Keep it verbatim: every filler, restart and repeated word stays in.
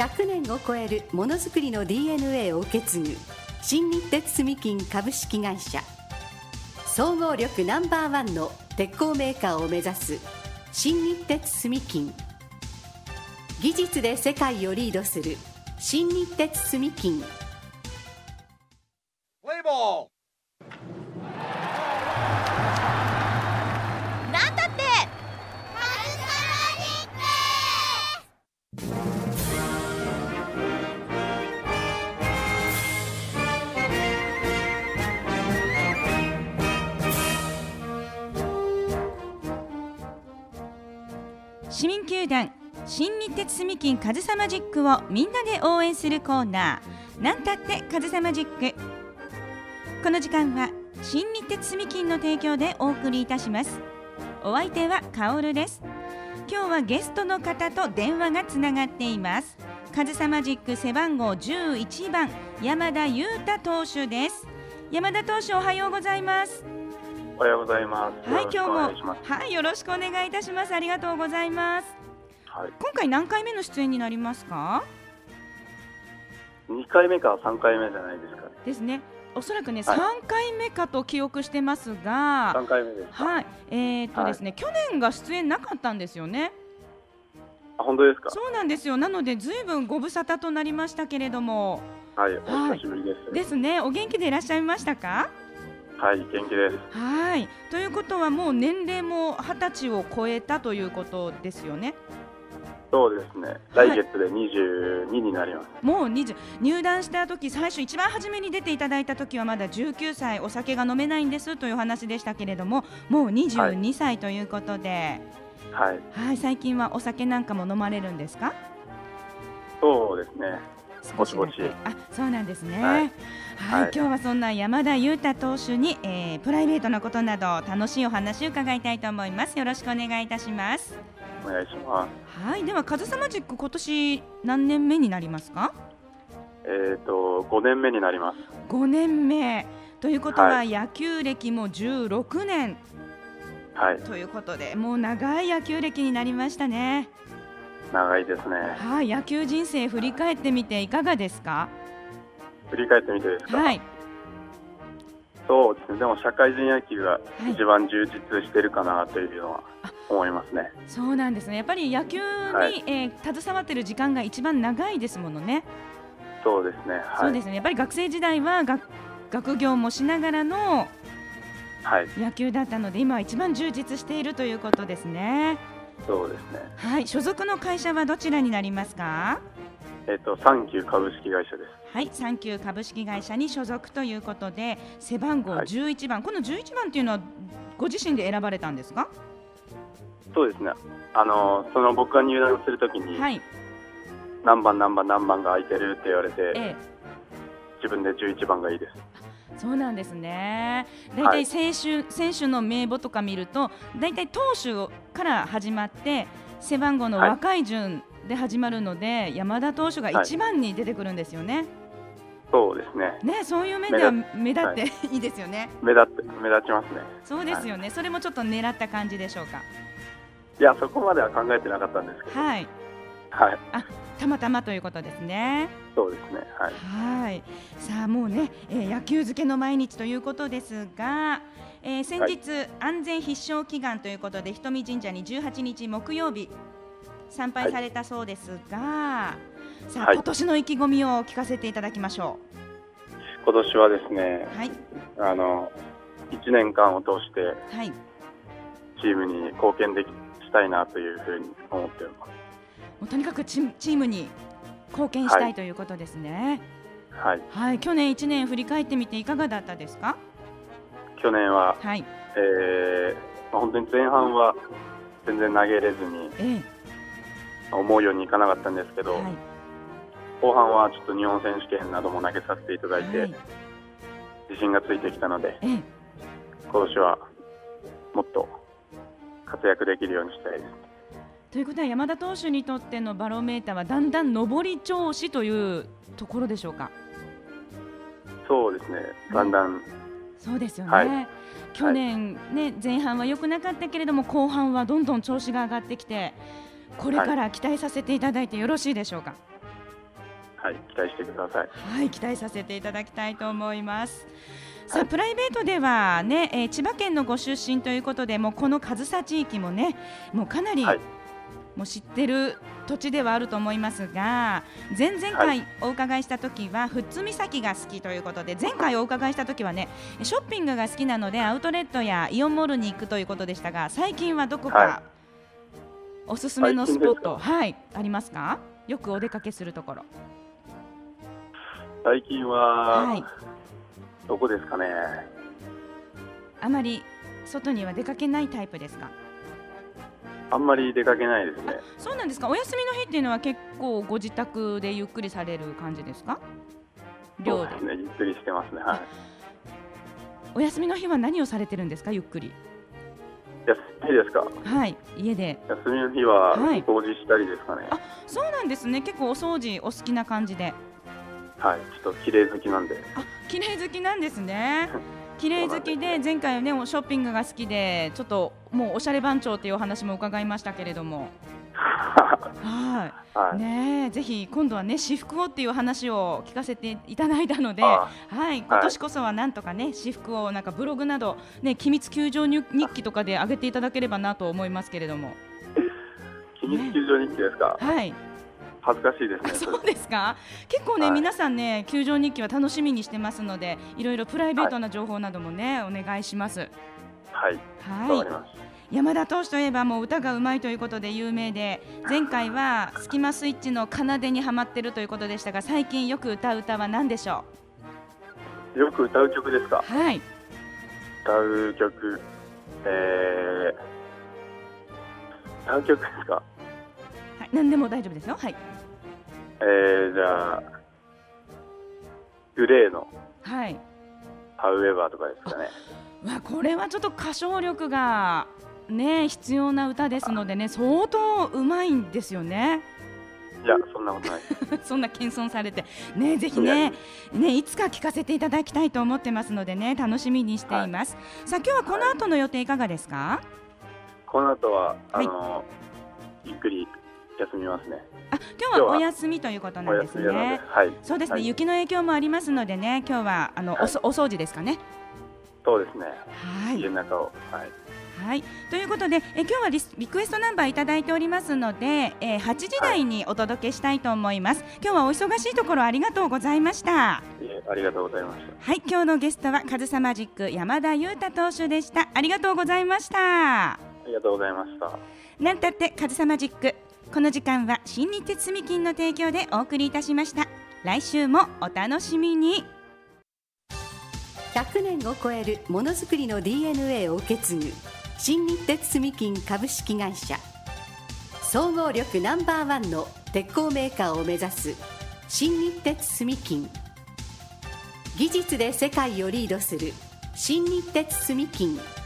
ひゃくねんを超えるものづくりの ディーエヌエー を受け継ぐ新日鉄住金株式会社、総合力ナンバーワンの鉄鋼メーカーを目指す新日鉄住金、技術で世界をリードする新日鉄住金。 プレイボールなんだって市民球団新日鉄住金カズサマジックをみんなで応援するコーナー、なんたってカズサマジック。この時間は新日鉄住金の提供でお送りいたします。お相手はカオルです。今日はゲストの方と電話がつながっています。カズサマジック背番号じゅういちばん山田裕太投手です。山田投手、おはようございます。 おはようございます。 はい、今日もはい、 よろしくお願いいたします。ありがとうございます。 はい、 今回何回目の出演になりますか？ にかいめかさんかいめじゃないですかね。 ですね。おそらくね、 はい、 さんかいめかと記憶してますが、 さんかいめですか。 はい、えーっとですね、はい、去年が出演なかったんですよね。 あ、本当ですか？ そうなんですよ。なのでずいぶんご無沙汰となりましたけれども、 はい、お久しぶりです。 はい、ですね。お元気でいらっしゃいましたか？ はい、元気です。 はい、ということはもう年齢もはたちを超えたということですよね。 そうですね、来月でにじゅうにになります。 はい、もうにじゅう、入団した時、最初一番初めに出ていただいた時はまだじゅうきゅうさい、お酒が飲めないんですという話でしたけれども、もうにじゅうにさいということで、 はい、 はい、最近はお酒なんかも飲まれるんですか？ そうですね、ぼちぼち。 あ、そうなんですね。 はい、 はいはい、今日はそんな山田裕太投手に、えー、プライベートなことなど楽しいお話を伺いたいと思います。よろしくお願いいたします。 お願いします。 はい、ではカズサマジック、今年何年目になりますか？ えーとごねんめになります。 ごねんめということは、はい、野球歴もじゅうろくねん、はい、ということで、もう長い野球歴になりましたね。 長いですね。 はい、野球人生振り返ってみていかがですか？ 振り返ってみてですか？ はい、 そうですね、でも社会人野球が一番充実してるかなというのは思いますね。はい、 そうなんですね。やっぱり野球に、はい、えー、携わっている時間が一番長いですものね。 そうですね、はい、 そうですね。やっぱり学生時代は 学, 学業もしながらの野球だったので、今は一番充実しているということですね。 そうですね。 はい、所属の会社はどちらになりますか？ えっと、サンキュー株式会社です。 はい、サンキュー株式会社に所属ということで、背番号じゅういちばん、はい、このじゅういちばんというのはご自身で選ばれたんですか？ そうですね、あのその僕が入団するときに、はい、何番何番何番が空いてるって言われて、ええ、自分でじゅういちばんがいいです。 そうなんですね。だいたい選手、はい、選手の名簿とか見ると、だいたい投手から始まって背番号の若い順で始まるので、はい、山田投手がいちばんに出てくるんですよね。はい、 そうですね。 ね、そういう面では目立って、はい、いいですよね。 目立って目立ちますね。 そうですよね。はい、それもちょっと狙った感じでしょうか？ いや、そこまでは考えてなかったんですけど。はい。はい。 あ、たまたまということですね。 そうですね。はい。 はい。さあ、もうね、えー、野球漬けの毎日ということですが、えー、先日、はい、安全必勝祈願ということで瞳神社にじゅうはちにち木曜日参拝されたそうですが、はい、さあ、はい、今年の意気込みを聞かせていただきましょう。今年はですね、はい、あのいちねんかんを通して、はい、チームに貢献できしたいなというふうに思っています。 もうとにかくチームに貢献したい、はい、ということですね。はい、はい、去年いちねん振り返ってみていかがだったですか？ 去年は、はい、えー、本当に前半は全然投げれずに、ええ、思うようにいかなかったんですけど、はい、後半はちょっと日本選手権なども投げさせていただいて、はい、自信がついてきたので、ええ、今年はもっと活躍できるようにしたいです。 ということは山田投手にとってのバロメーターはだんだん上り調子というところでしょうか？ そうですね、だんだん、 ね、そうですよね、 はい、 去年、ね、前半は良くなかったけれども後半はどんどん調子が上がってきてこれから期待させていただいてよろしいでしょうか？ はい、期待してください。 はい、期待させていただきたいと思います。さあ、はい、プライベートではね、えー、千葉県のご出身ということで、もうこの上総地域もね、もうかなり、はい、もう知ってる土地ではあると思いますが、前々回お伺いした時は富津岬が好きということで、前回お伺いした時はね、ショッピングが好きなのでアウトレットやイオンモールに行くということでしたが、最近はどこかおすすめのスポット、はい、ありますか？よくお出かけするところ。 最近は、はい、どこですかね。 あまり外には出かけないタイプですか？ あんまり出かけないですね。 そうなんですか。お休みの日っていうのは結構ご自宅でゆっくりされる感じですか？ そうですね、ゆっくりしてますね。はい。 お休みの日は何をされてるんですか？ゆっくり。 休みですか？ はい、家で。 休みの日は掃除したりですかね。 はい、あ、そうなんですね。結構お掃除お好きな感じで。 はい、ちょっと綺麗好きなんで。 あ、綺麗好きなんですね。綺麗好きで、前回はね、ショッピングが好きで、ちょっともうおしゃれ番長っていうお話も伺いましたけれどもはい、はい、ね、ぜひ今度はね、私服をっていう話を聞かせていただいたので、はい、今年こそはなんとかね、私服をなんかブログなど、ね、機密救助日記とかで上げていただければなと思いますけれども。 機密救助日記ですか？ ね、はい、恥ずかしいですね。 そうですか。結構ね、はい、皆さんね、救助日記は楽しみにしてますので、いろいろプライベートな情報などもね、はい、お願いします。 はい、 はい、わかります。山田投手といえばもう歌がうまいということで有名で、前回はスキマスイッチの奏でにハマってるということでしたが、最近よく歌う歌は何でしょう？よく歌う曲ですか？ はい、 歌う曲、えー、歌う曲ですか？ はい、何でも大丈夫ですよ。はい、 えー、じゃあグレーのはい、 ハウエバーとかですかね。 わ、これはちょっと歌唱力がね、必要な歌ですのでね、相当うまいんですよね。 いや、そんなことないそんな謙遜されてね、ぜひね、ね、いつか聞かせていただきたいと思ってますのでね、楽しみにしています。はい、さあ、今日はこの後の予定いかがですか？はい、 この後はあの、はい、ゆっくり休みますね。 あ、今日はお休みということなんですね。 はい、 そうですね、 はい、 雪の影響もありますのでね、今日はあの、はい、お, お掃除ですかね。 そうですね。 はい、 家の中を、はいはい、ということで、え今日はリ, リクエストナンバーいただいておりますので、えー、はちじ台にお届けしたいと思います。はい、今日はお忙しいところありがとうございました。 いえ、ありがとうございました。 はい、今日のゲストはカズサマジック山田裕太投手でした。ありがとうございました。 ありがとうございました。 なんたってカズサマジック、この時間は新日鉄住金の提供でお送りいたしました。来週もお楽しみに。 ひゃくねんを超えるものづくりの ディーエヌエー を受け継ぐ新日鉄住金株式会社、総合力ナンバーワンの鉄鋼メーカーを目指す新日鉄住金、技術で世界をリードする新日鉄住金